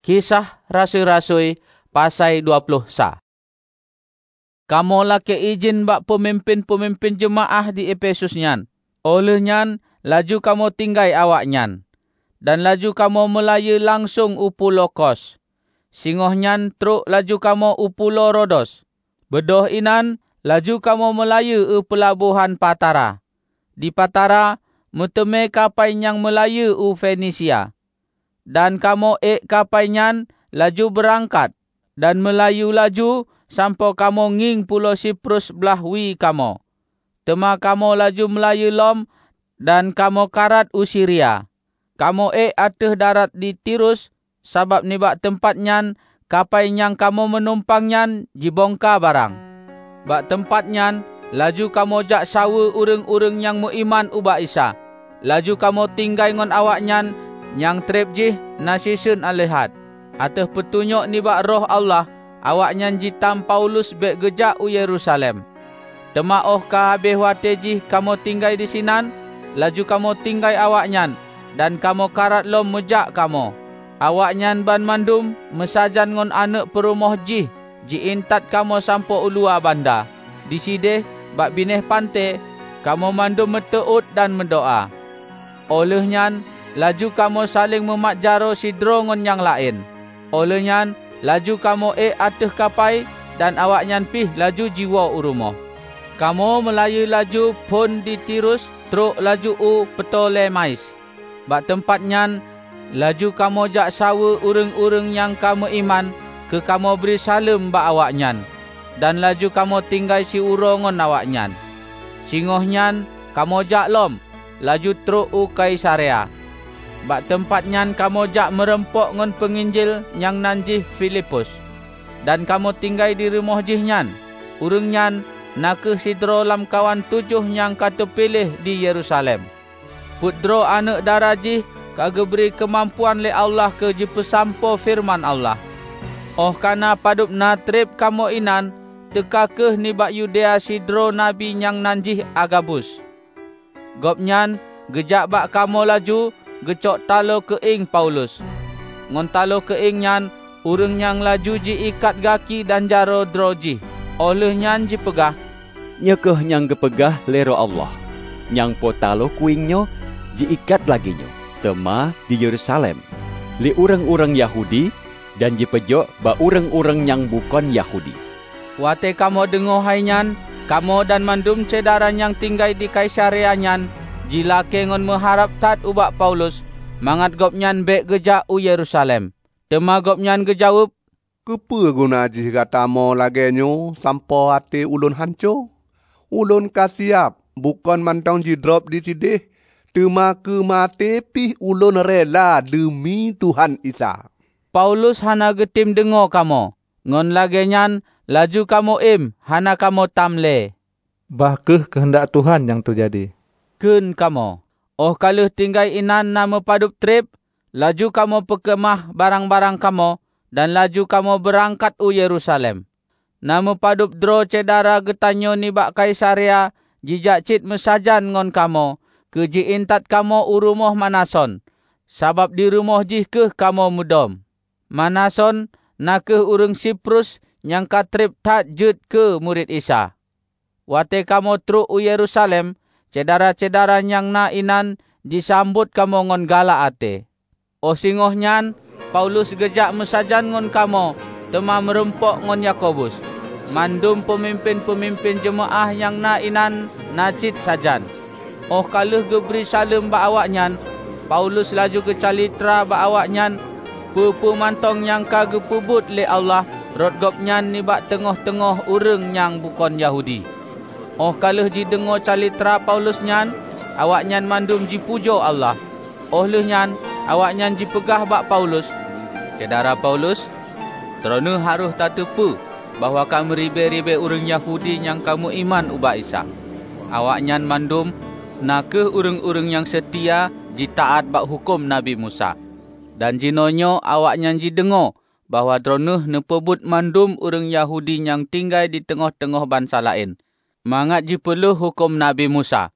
Kisah Rasul-Rasul pasal 20 sa. Kamu laki izin bak pemimpin-pemimpin jemaah di Efesus nyan. Oleh nyan, laju kamu tinggai awak nyan. Dan laju kamu melaya langsung upulo Kos. Singoh nyan truk laju kamu upulo Rodos. Bedoh inan, laju kamu melaya pelabuhan Patara. Di Patara, meteme kapai yang melaya Fenisia. Dan kamu kapai nyan laju berangkat dan melayu laju sampai kamu nging pulau Siprus belah wi kamu. Tema kamu laju melayu lom dan kamu karat Syria. Kamu ateh darat di Tirus sabab nibak tempat nyan kapai yang kamu menumpang nyan jibongka barang. Bak tempat nyan laju kamu jak sawa urang-urang yang muiman ubah Isa. Laju kamu tinggai ngon awak nyan yang trep jih nasisun alihat. Ateh petunjuk nibak roh Allah, awak nyan jitam Paulus bek gejak Yerusalem. Temaoh ka habis wate jih kamu tinggai di sinan, laju kamu tinggai awak nyan, dan kamu karat lom mejak kamu. Awak nyan ban mandum, mesajan ngon anak perumoh jih, intat kamu sampo ulua banda. Di sideh, bak bineh pante, kamu mandum meteut dan mendoa. Oleh nyan, laju kamu saling memakjaro sidro ngon yang lain. Oleh nyan, laju kamu ateh kapai dan awak nyan pih laju jiwa urumoh. Kamu melayu laju pun di Tirus, truk laju Ptolemais. Bak tempat nyan, laju kamu jak sawa urang-urang yang kamu iman, ke kamu beri salam bak awak nyan. Dan laju kamu tinggai si uro ngon awak nyan. Singoh nyan, kamu jak lom, laju truk Kaisarea. Bak tempat nyan kamu jak merempok ngon penginjil yang nanjih Filipus. Dan kamu tinggai di rumah jih nyan. Urang nyan nakeh sidro lam kawan 7 yang kata pilih di Yerusalem. Putro anak darajih kage beri kemampuan le Allah ke jipesampo firman Allah. Oh kana padup na trip kamu inan, tekakeh nibak Yudea sidro nabi yang nanjih Agabus. Gopnyan gejak bak kamu laju, gecok talo keing Paulus. Ngon talo keing nyan, urang yang laju ji ikat gaki dan jaro droji. Oleh nyan ji pegah. Nyekeh nyang gepegah lero Allah. Nyang po talo kuingnyo, ji ikat lagi nyo. Tema di Yerusalem. Li urang-urang Yahudi, dan ji pejok ba urang-urang yang bukan Yahudi. Wate kamu dengo hai nyan, kamu dan mandum cedaran yang tinggai di Kaisarea nyan, jila kengon mengharap tat ubak Paulus, mangat gopnyan bek gejak Yerusalem. Tema gopnyan gejawab, kepa guna jih katamo lagenyo sampo hati ulun hanco. Ulun kasiap, bukan mantong jidrop di sideh. Tema ke mate pih ulun rela demi Tuhan Isa. Paulus hana getim dengo kamu. Ngon lagenyan, laju kamu hana kamu tamle. Bahkeh kehendak Tuhan yang terjadi. Kun kamu. Oh kaluh tinggai inan nama padup trip, laju kamu pekemah barang-barang kamu, dan laju kamu berangkat Yerusalem. Nama padup dro cedara getanyo nibak Kaisarea, jijak cit mesajan ngon kamu, ke intat kamu urumoh Manason, sabab di rumah jih keh kamu mudom. Manason nakeh urang Siprus yang katrip tat jut ke murid Isa. Wate kamu truk Yerusalem, cedara-cedara yang na inan disambut kamu ngon gala ate. Oh singoh nyan, Paulus gejak mesajan ngon kamu, tema merempok ngon Yakobus. Mandum pemimpin-pemimpin jemaah yang na inan nacit sajan. Oh kaluh geberi salam ba awak nyan, Paulus laju ke calitra ba awak nyan, pupu mantong yang kage pubut le Allah, rot gopnyan nibak tengah-tengah urang yang bukan Yahudi. Oh kaluh ji dengo calitra Paulus nyan, awak nyan mandum ji pujo Allah. Oh leh nyan, awak nyan ji pegah bak Paulus. Saudara Paulus, teronu haruh tatepu bahwa kamu ribe-ribe urang Yahudi yang kamu iman ubah Isa. Awak nyan mandum nakeh urang-urang yang setia ji taat bak hukum Nabi Musa. Dan jinonyo awak nyan ji dengo bahwa dronuh nepebut mandum urang Yahudi yang tinggal di tengah-tengah bangsa lain. Mangat ji perlu hukum Nabi Musa.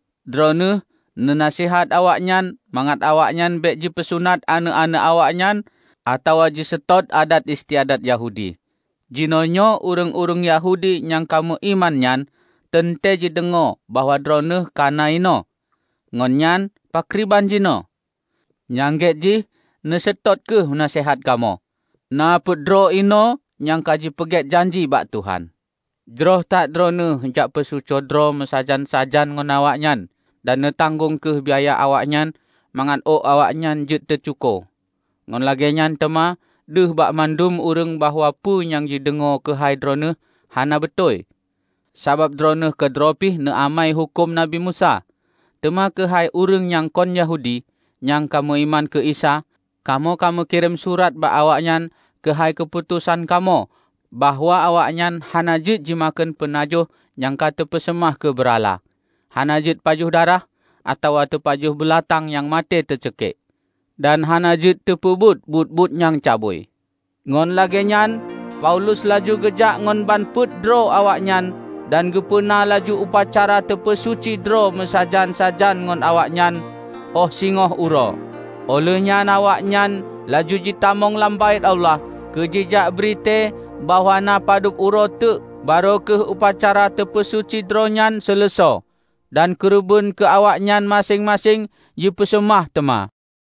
Dronuh nenasihat awak nyan, mangat awak nyan bek ji pesunat anak-anak awak nyan, atau ji setot adat istiadat Yahudi. Jinonyo urang-urang Yahudi yang kamu iman nyan, tente ji dengo bahwa droneh kana ino. Ngonyan pakriban jino. Nyangget ji, ne setot ke nasihat kamu. Na pedro ino, yang kaji peget janji bak Tuhan. Droh tak droneh jak pesuco dro mesajan-sajan ngon awaknyan, dan ne tanggung ke biaya awaknyan, mangan awaknyan jet tercuko. Ngon lagi nyan tema, deh bak mandum urang bahwa pu yang jidengo ke hai droneh, hana betoi. Sabab droneh ke dropih ne amai hukum Nabi Musa. Tema ke hai urang yang kon Yahudi, yang kamu iman ke Isa, kamu kirim surat bak awaknyan ke hai keputusan kamu, bahwa awaknyan hana jit jimakan penajuh yang kata pesemah ke berala. Hana jit pajuh darah, atau pajuh belatang yang mati tercekik. Dan hana jit tepubut but yang cabui. Ngon lagi nyan, Paulus laju gejak ngon ban put dro awaknyan, dan gepuna laju upacara tepesuci dro mesajan-sajan ngon awaknyan, singoh uro. Olehnya awaknyan laju jitamong lambait Allah, kejejak berite bahwa na padup uro tu baru ke upacara tepesuci dronyan selesai, dan kerubun ke awaknyan masing-masing ji pesemah tema.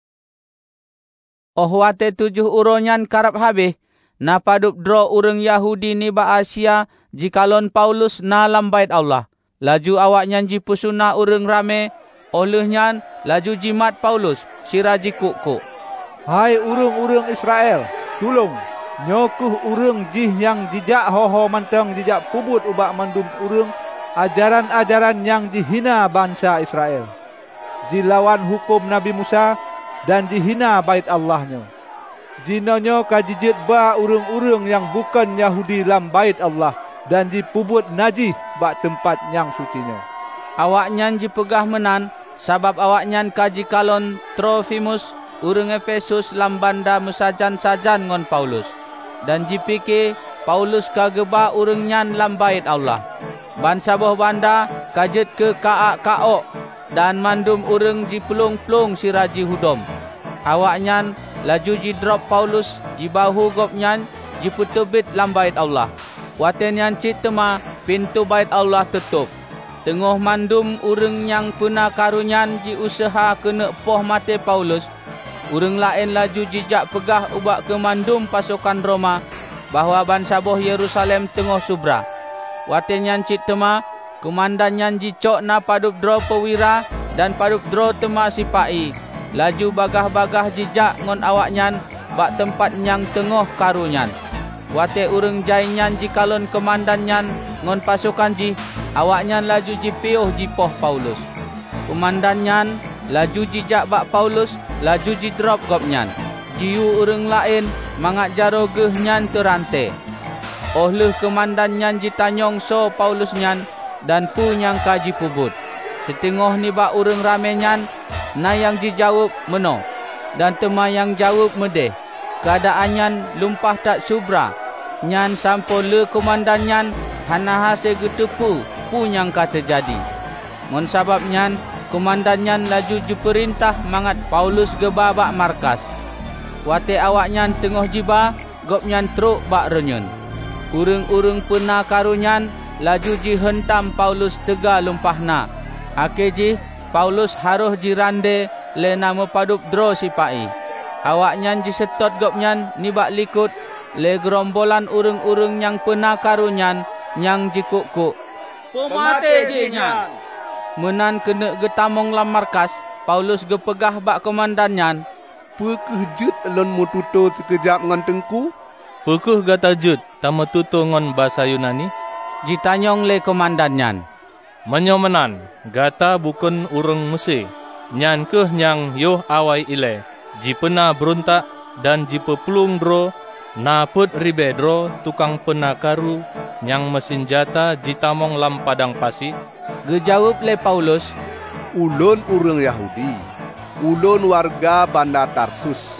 Wate 7 uronyan karap habis, na padup dro urang Yahudi ni ba Asia jikalon Paulus na lambait Allah. Laju awaknyan ji pusuna urang rame, olehnya laju jimat Paulus siraji kuk-kuk. Hai urang-urang Israel, tulung nyokuh urang jih yang jijak hoho manteng jijak pubut ubak mandum urang ajaran-ajaran yang dihina bangsa Israel. Jilawan hukum Nabi Musa dan dihina bait Allahnya. Jinonyo kajijit ba urang-urang yang bukan Yahudi lam bait Allah dan dipubut najis bak tempat yang sucinya. Awaknyan jipegah menan sabab awaknyan kaji kalon Trofimus urang Efesus lam banda mesajan-sajan ngon Paulus. Dan jipike Paulus kageba urang nyan lam bait Allah. Ban saboh banda kajet ke kaak-kaok dan mandum urang jipelung-pelung siraji hudom. Awaknyan laju jidrop Paulus jibahu gopnyan jiputubit lam bait Allah. Waten yang cit tema pintu bait Allah tutup. Tengah mandum urang yang puna karunyan ji usaha kena poh mate Paulus. Urang lain laju jijak pegah ubak ke mandum pasukan Roma bahwa bansaboh Yerusalem tengah subra. Waten yang cit tema komandan yang jicok na padup dro pewira dan padup dro tema sipai. Laju bagah-bagah jijak ngon awaknyan bak tempat yang tengah karunyan. Wate urang jainyan jikalon komandanyan ngon pasukan ji, awaknyan laju jipiuh jipoh Paulus. Komandanyan laju jijak bak Paulus, laju jidrop gopnyan. Jiu urang lain mangat jaro geh nyan terante. Oleh komandanyan jitanyong so Paulus nyan dan pu nyang kaji pubut. Setengah ni bak urang rame nyan, na yang dijawab meno dan tema yang jawab medeh. Keadaannya lumpah tak subra. Nyan sampo le komandanyan hana hase getepu pu yang kata jadi. Ngon sabab nyan komandanyan laju diperintah mangat Paulus geba bak markas. Wate awaknyan tengah jiba gopnyan truk bak renyun. Urang-urang pena karunyan laju jihentam Paulus tega lumpahna. Akeji Paulus haruh jirande le nama padup dro sipai. Awaknyan jisetot gopnyan nibak likut le gerombolan urang-urang yang pena karunyan yang jikuk-kuk. Pemate jinyan. Menan kena getamong lam markas, Paulus gepegah bak komandanyan. Pekeh jut elon mu tuto sekejap ngan tengku? Pekeh gata jut tama tuto ngon bahasa Yunani? Jitanyong le komandanyan. Menyomenan, gata bukan urang Mesir. Nyan keh nyang yoh awai ile. Jipena berontak dan jipepelung dro, naput ribe dro tukang penakaru nyang mesin jata jitamong lam padang pasi. Gejawab le Paulus, Ulun urang Yahudi, ulun warga banda Tarsus,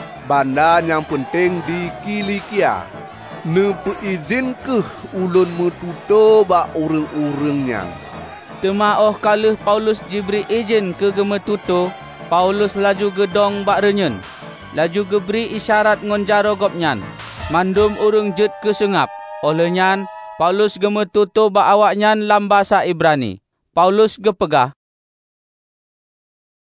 banda yang penting di Kilikia. Ne izin keh ulun metuto bak urang-urang nyang. Temaoh kalih Paulus diberi izin ke gemetuto, Paulus laju gedong bak renyun. laju geberi isyarat ngon jaro gopnyan. Mandum urang jet kesengap. Oleh nyan, Paulus gemetuto ba awaknyan lam bahasa Ibrani. Paulus gepegah,